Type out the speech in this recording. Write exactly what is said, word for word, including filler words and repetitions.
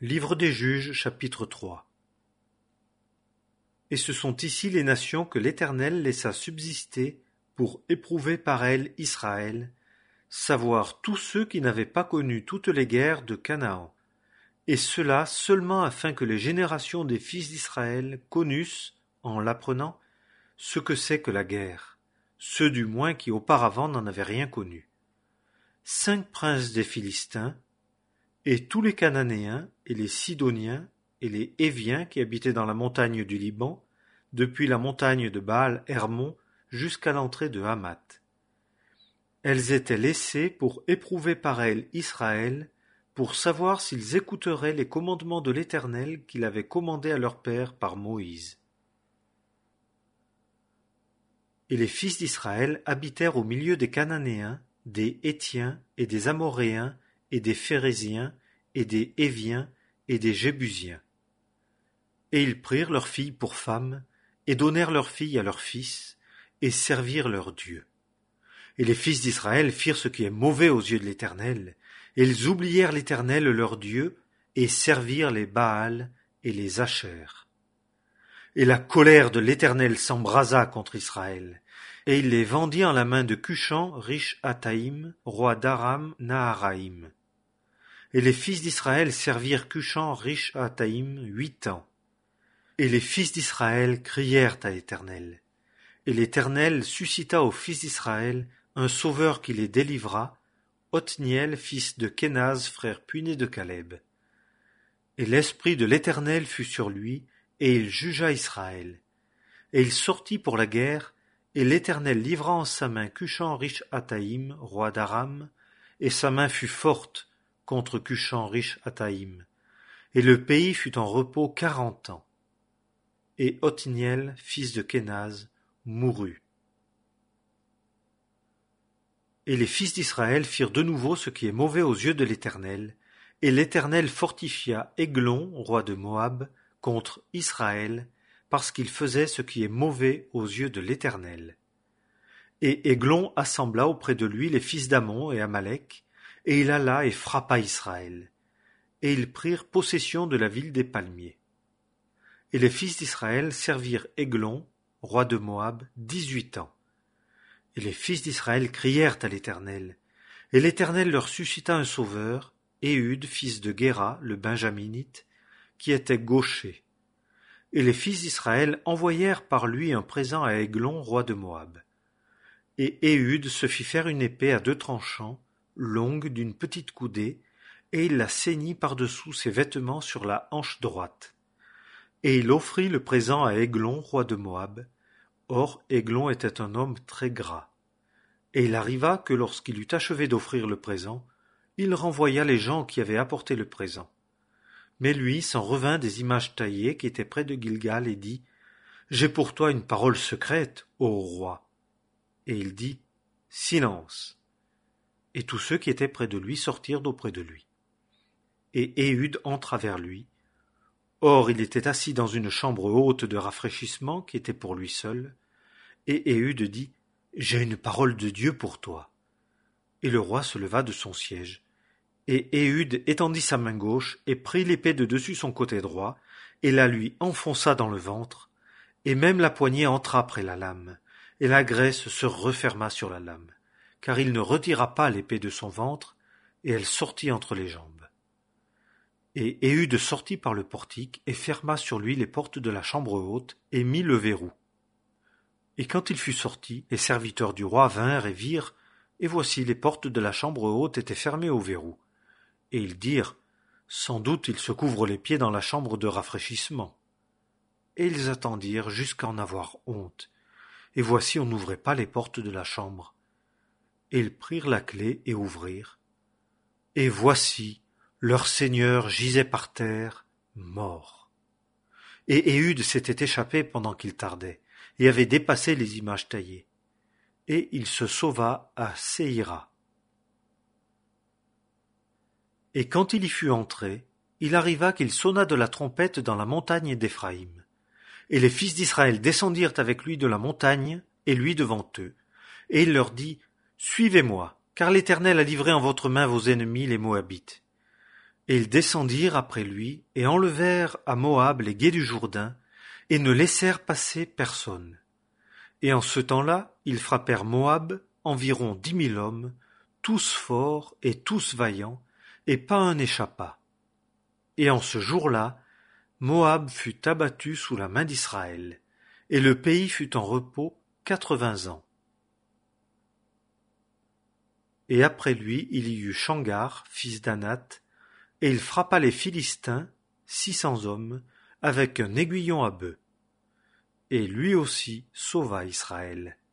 Livre des Juges, chapitre trois. Et ce sont ici les nations que l'Éternel laissa subsister pour éprouver par elles Israël, savoir tous ceux qui n'avaient pas connu toutes les guerres de Canaan, et cela seulement afin que les générations des fils d'Israël connussent, en l'apprenant, ce que c'est que la guerre, ceux du moins qui auparavant n'en avaient rien connu. Cinq princes des Philistins, et tous les Cananéens, et les Sidoniens, et les Héviens qui habitaient dans la montagne du Liban, depuis la montagne de Baal-Hermon jusqu'à l'entrée de Hamath. Elles étaient laissées pour éprouver par elles Israël, pour savoir s'ils écouteraient les commandements de l'Éternel qu'il avait commandés à leur père par Moïse. Et les fils d'Israël habitèrent au milieu des Cananéens, des Hétiens et des Amoréens, et des Phéréziens, et des Héviens, et des Jébusiens. Et ils prirent leurs filles pour femmes, et donnèrent leurs filles à leurs fils, et servirent leurs dieux. Et les fils d'Israël firent ce qui est mauvais aux yeux de l'Éternel, et ils oublièrent l'Éternel leur Dieu, et servirent les Baals et les Ashers. Et la colère de l'Éternel s'embrasa contre Israël, et il les vendit en la main de Cushan, riche Hataïm, roi d'Aram Naharaïm. Et les fils d'Israël servirent Cushan, riche Hataïm, huit ans. Et les fils d'Israël crièrent à l'Éternel. Et l'Éternel suscita aux fils d'Israël un sauveur qui les délivra, Othniel, fils de Kénaz, frère puîné de Caleb. Et l'esprit de l'Éternel fut sur lui, et il jugea Israël. Et il sortit pour la guerre, et l'Éternel livra en sa main Cushan riche Hataïm, roi d'Aram, et sa main fut forte contre Cushan riche Hataïm. Et le pays fut en repos quarante ans. Et Othniel, fils de Kénaz, mourut. Et les fils d'Israël firent de nouveau ce qui est mauvais aux yeux de l'Éternel, et l'Éternel fortifia Églon, roi de Moab, contre Israël, parce qu'il faisait ce qui est mauvais aux yeux de l'Éternel. Et Églon assembla auprès de lui les fils d'Ammon et Amalek, et il alla et frappa Israël. Et ils prirent possession de la ville des palmiers. Et les fils d'Israël servirent Églon, roi de Moab, dix-huit ans. Et les fils d'Israël crièrent à l'Éternel, et l'Éternel leur suscita un sauveur, Éhud, fils de Guéra, le Benjaminite, qui était gaucher. Et les fils d'Israël envoyèrent par lui un présent à Églon, roi de Moab. Et Éhud se fit faire une épée à deux tranchants, longue d'une petite coudée, et il la ceignit par-dessous ses vêtements sur la hanche droite. Et il offrit le présent à Églon, roi de Moab. Or Églon était un homme très gras. Et il arriva que lorsqu'il eut achevé d'offrir le présent, il renvoya les gens qui avaient apporté le présent. Mais lui s'en revint des images taillées qui étaient près de Gilgal et dit « J'ai pour toi une parole secrète, ô roi. » Et il dit « Silence. » Et tous ceux qui étaient près de lui sortirent d'auprès de lui. Et Éhud entra vers lui. Or il était assis dans une chambre haute de rafraîchissement qui était pour lui seul. Et Éhud dit « J'ai une parole de Dieu pour toi. » Et le roi se leva de son siège. Et Éhud étendit sa main gauche et prit l'épée de dessus son côté droit, et la lui enfonça dans le ventre, et même la poignée entra près la lame, et la graisse se referma sur la lame, car il ne retira pas l'épée de son ventre, et elle sortit entre les jambes. Et Éhud sortit par le portique, et ferma sur lui les portes de la chambre haute, et mit le verrou. Et quand il fut sorti, les serviteurs du roi vinrent et virent, et voici les portes de la chambre haute étaient fermées au verrou. Et ils dirent, sans doute il se couvre les pieds dans la chambre de rafraîchissement. Et ils attendirent jusqu'à en avoir honte. Et voici on n'ouvrait pas les portes de la chambre. Et ils prirent la clé et ouvrirent. Et voici, leur seigneur gisait par terre, mort. Et Éhud s'était échappé pendant qu'il tardait, et avait dépassé les images taillées. Et il se sauva à Séhira. Et quand il y fut entré, il arriva qu'il sonna de la trompette dans la montagne d'Éphraïm. Et les fils d'Israël descendirent avec lui de la montagne, et lui devant eux. Et il leur dit, « Suivez-moi, car l'Éternel a livré en votre main vos ennemis les Moabites. » Et ils descendirent après lui, et enlevèrent à Moab les gués du Jourdain, et ne laissèrent passer personne. Et en ce temps-là, ils frappèrent Moab, environ dix mille hommes, tous forts et tous vaillants, et pas un n'échappa. Et en ce jour-là, Moab fut abattu sous la main d'Israël, et le pays fut en repos quatre-vingts ans. Et après lui, il y eut Shamgar, fils d'Anath, et il frappa les Philistins, six cents hommes, avec un aiguillon à bœuf. Et lui aussi sauva Israël.